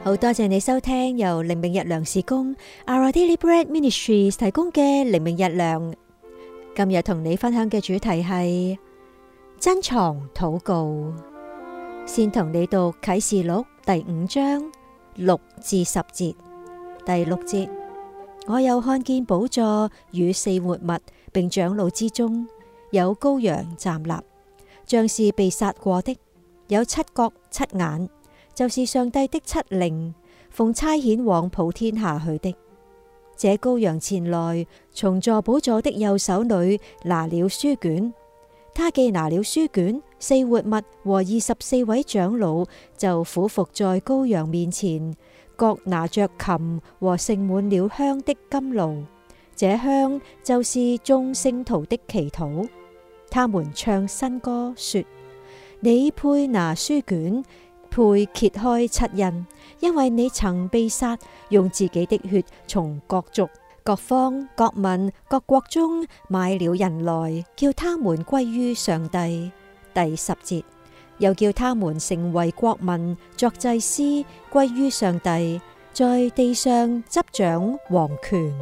好多謝你收聽由靈命日糧事工 Our Daily Bread Ministries 提供嘅靈命日糧。今日同你分享嘅主題係珍藏禱告。先同你讀啟示錄第5章6至10節。第6節，我又看見寶座與4活物並長老之中有羔羊站立，像是被殺過的，有7角7眼，就是上帝的7靈，奉差遣往普天下去的。這羔羊前來，從坐寶座的右手裏拿了書卷，他既拿了書卷，4活物和24位長老就俯伏在羔羊面前，各拿着琴和盛滿了香的甘露，這香就是眾聖徒的祈禱。他們唱新歌說：你配拿書卷，配揭開7印，因為你曾被殺，用自己的血從各族、各方、各民、各國中買了人來，叫他們歸於上帝。第10節，又叫他們成為國民，作祭司，歸於上帝，在地上執掌王權。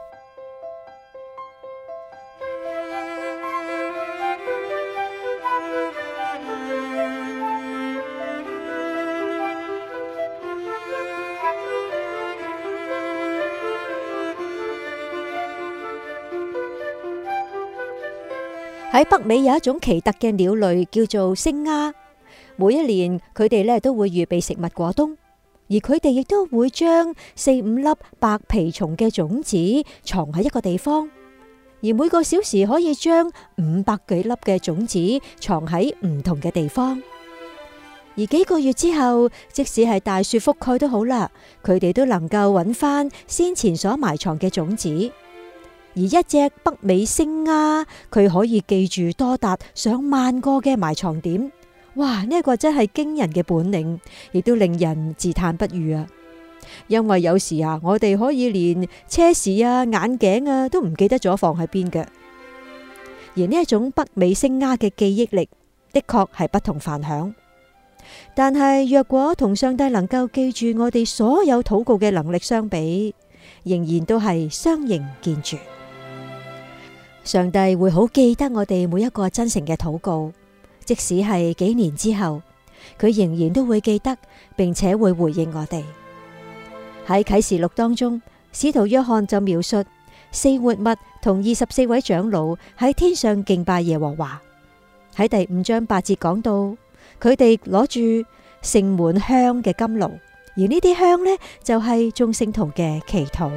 喺北美有一種奇特嘅鳥類叫做星鴉，每一年佢哋都會預備食物過冬，而佢哋亦都會將4-5粒白皮蟲嘅種子藏喺一個地方，而每個小時可以將500幾粒嘅種子藏喺唔同嘅地方。而幾個月之後，即使係大雪覆蓋都好啦，佢哋都能夠揾翻先前所埋藏嘅種子。而一隻北美星鴉，佢可以記住多達上萬個嘅埋藏點。哇！呢個真係驚人嘅本領，亦都令人自嘆不如啊！因為有時我哋可以連車匙眼鏡都唔記得咗放喺邊嘅。而呢一種北美星鴉嘅記憶力，的確係不同凡響。但係若果同上帝能夠記住我哋所有禱告嘅能力相比，仍然都係相形見絀。上帝會好記得我哋每一個真誠嘅禱告，即使係幾年之後，佢仍然都會記得，並且會回應我哋。喺啟示錄當中，使徒約翰就描述4活物同24位長老喺天上敬拜耶和華。喺第5章8節講到，佢哋攞住盛滿香嘅甘露，而呢啲香呢，就係眾聖徒嘅祈禱。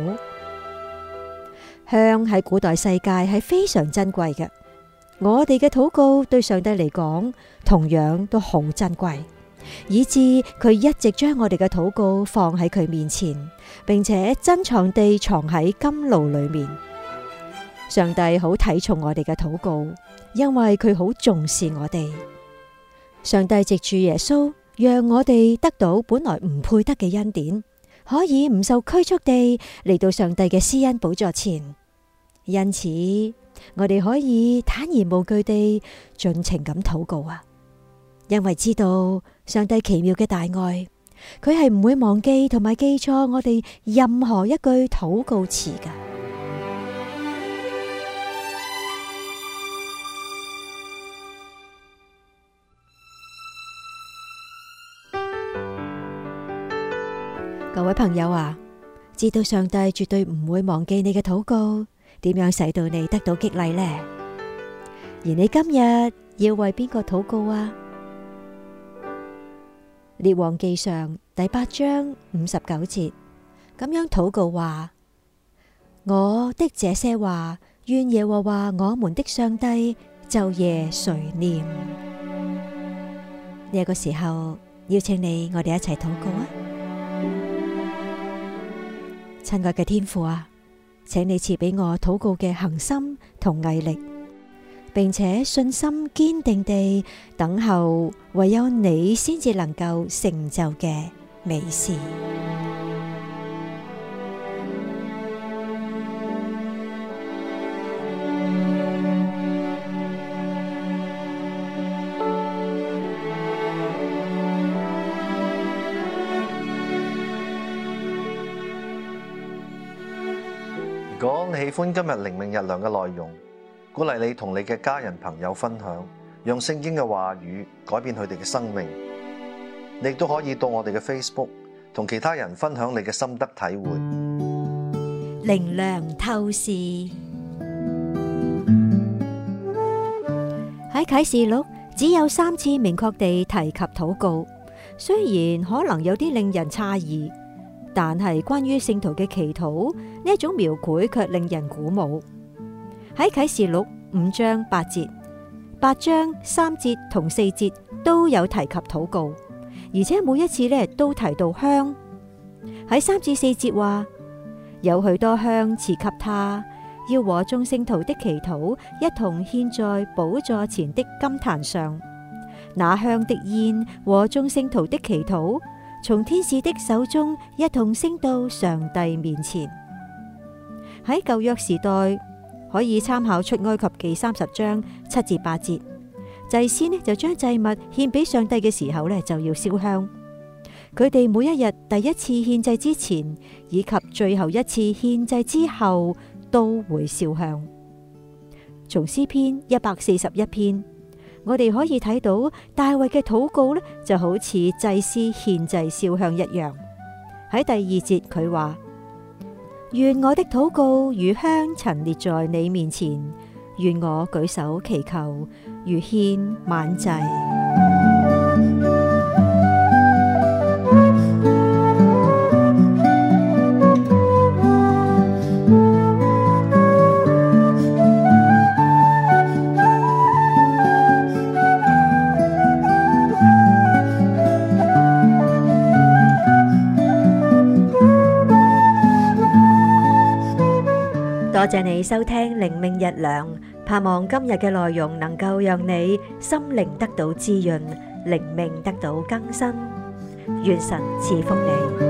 香喺古代世界係非常珍貴嘅，我哋嘅禱告對上帝嚟講同樣都好珍貴，以致佢一直將我哋嘅禱告放喺佢面前，並且珍藏地藏喺甘露裏面。上帝好睇重我哋嘅禱告，因為佢好重視我哋。上帝藉住耶穌，讓我哋得到本來唔配得嘅恩典，可以唔受拘束地嚟到上帝嘅施恩寶座前。因此，我哋可以坦然無懼地盡情咁禱告啊！因為知道上帝奇妙嘅大愛，佢係唔會忘記同埋記錯我哋任何一句禱告詞噶。各位朋友啊，知道上帝絕對唔會忘記你嘅禱告，點樣使到你得到激勵呢？而你今日要為邊個禱告啊？列王記上第8章59節咁樣禱告話：我的這些話，願耶和華我們的上帝晝夜垂念。呢個時候，邀請你，我哋一齊禱告啊！親愛嘅天父啊，請你賜俾我禱告嘅恒心同毅力，並且信心堅定地等候唯有你先至能夠成就嘅美事。 如果你喜歡今日靈命日糧嘅內容，鼓勵你同你嘅家人朋友分享，讓聖經嘅話語改變佢哋嘅生命。你亦都可以到我哋嘅 Facebook 同其他人分享你嘅心得體會。 靈糧透視喺啟示錄只有3次明確地提及禱告，雖然可能有啲令人詫異，但係關於聖徒嘅祈禱呢一種描繪卻令人鼓舞。喺啟示錄5章8節、8章3節同4節都有提及禱告，而且每一次都提到香。喺3至4節話，有許多香賜給他，要和眾聖徒的祈禱一同獻在寶座前的金壇上。那香的煙和眾聖徒的祈禱，從天使的手中一同升到上帝面前。喺舊約時代，可以參考出埃及記30章7至8節，祭司就將祭物獻俾上帝嘅時候就要燒香。佢哋每一日第一次獻祭之前，以及最後一次獻祭之後，都會燒香。從詩篇141篇，我哋可以睇到大衛嘅禱告就好似祭司獻祭燒香一樣。喺第2節佢話：願我的禱告如香陳列在你面前，願我舉手祈求如獻晚祭。多謝你收聽靈命日糧，盼望今日嘅內容能夠讓你心靈得到滋潤，靈命得到更新。願神賜福你。